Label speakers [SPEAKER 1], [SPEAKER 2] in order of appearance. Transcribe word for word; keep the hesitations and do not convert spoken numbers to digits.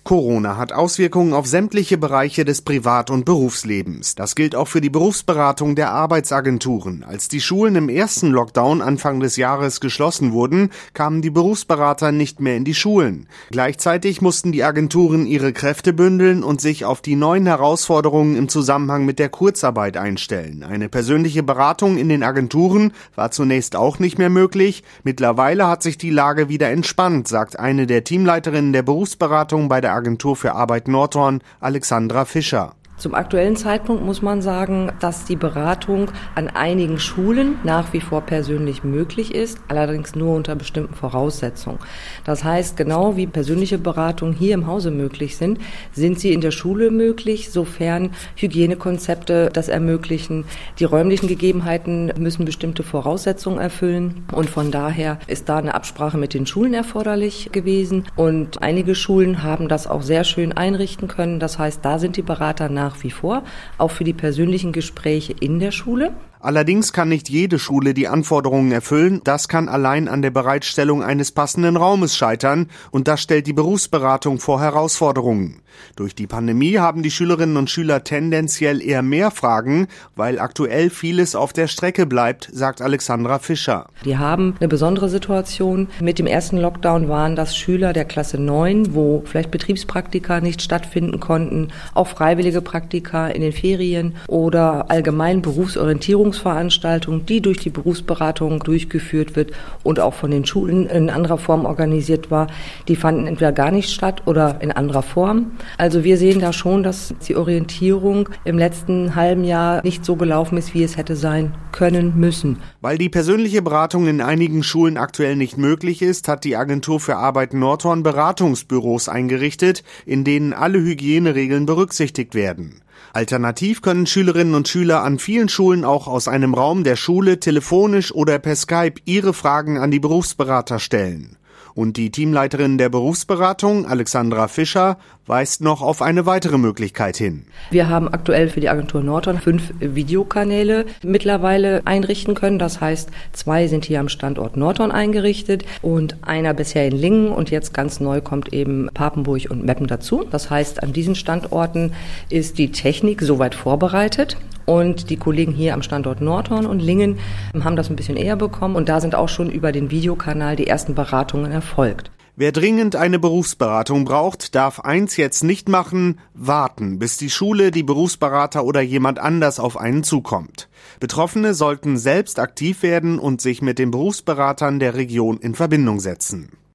[SPEAKER 1] Corona hat Auswirkungen auf sämtliche Bereiche des Privat- und Berufslebens. Das gilt auch für die Berufsberatung der Arbeitsagenturen. Als die Schulen im ersten Lockdown Anfang des Jahres geschlossen wurden, kamen die Berufsberater nicht mehr in die Schulen. Gleichzeitig mussten die Agenturen ihre Kräfte bündeln und sich auf die neuen Herausforderungen im Zusammenhang mit der Kurzarbeit einstellen. Eine persönliche Beratung in den Agenturen war zunächst auch nicht mehr möglich. Mittlerweile hat sich die Lage wieder entspannt, sagt eine der Teamleiterinnen der Berufsberatung bei der Agentur für Arbeit Nordhorn, Alexandra Fischer.
[SPEAKER 2] Zum aktuellen Zeitpunkt muss man sagen, dass die Beratung an einigen Schulen nach wie vor persönlich möglich ist, allerdings nur unter bestimmten Voraussetzungen. Das heißt, genau wie persönliche Beratungen hier im Hause möglich sind, sind sie in der Schule möglich, sofern Hygienekonzepte das ermöglichen. Die räumlichen Gegebenheiten müssen bestimmte Voraussetzungen erfüllen und von daher ist da eine Absprache mit den Schulen erforderlich gewesen und einige Schulen haben das auch sehr schön einrichten können. Das heißt, da sind die Berater nach nach wie vor, auch für die persönlichen Gespräche in der Schule.
[SPEAKER 1] Allerdings kann nicht jede Schule die Anforderungen erfüllen. Das kann allein an der Bereitstellung eines passenden Raumes scheitern und das stellt die Berufsberatung vor Herausforderungen. Durch die Pandemie haben die Schülerinnen und Schüler tendenziell eher mehr Fragen, weil aktuell vieles auf der Strecke bleibt, sagt Alexandra Fischer.
[SPEAKER 2] Die haben eine besondere Situation. Mit dem ersten Lockdown waren das Schüler der Klasse neun, wo vielleicht Betriebspraktika nicht stattfinden konnten, auch freiwillige Praktika in den Ferien oder allgemein Berufsorientierungsveranstaltungen, die durch die Berufsberatung durchgeführt wird und auch von den Schulen in anderer Form organisiert war. Die fanden entweder gar nicht statt oder in anderer Form. Also wir sehen da schon, dass die Orientierung im letzten halben Jahr nicht so gelaufen ist, wie es hätte sein können müssen.
[SPEAKER 1] Weil die persönliche Beratung in einigen Schulen aktuell nicht möglich ist, hat die Agentur für Arbeit Nordhorn Beratungsbüros eingerichtet, in denen alle Hygieneregeln berücksichtigt werden. Alternativ können Schülerinnen und Schüler an vielen Schulen auch aus einem Raum der Schule telefonisch oder per Skype ihre Fragen an die Berufsberater stellen. Und die Teamleiterin der Berufsberatung, Alexandra Fischer, weist noch auf eine weitere Möglichkeit hin.
[SPEAKER 2] Wir haben aktuell für die Agentur Nordhorn fünf Videokanäle mittlerweile einrichten können. Das heißt, zwei sind hier am Standort Nordhorn eingerichtet und einer bisher in Lingen und jetzt ganz neu kommt eben Papenburg und Meppen dazu. Das heißt, an diesen Standorten ist die Technik soweit vorbereitet. Und die Kollegen hier am Standort Nordhorn und Lingen haben das ein bisschen eher bekommen. Und da sind auch schon über den Videokanal die ersten Beratungen erfolgt.
[SPEAKER 1] Wer dringend eine Berufsberatung braucht, darf eins jetzt nicht machen: warten, bis die Schule, die Berufsberater oder jemand anders auf einen zukommt. Betroffene sollten selbst aktiv werden und sich mit den Berufsberatern der Region in Verbindung setzen.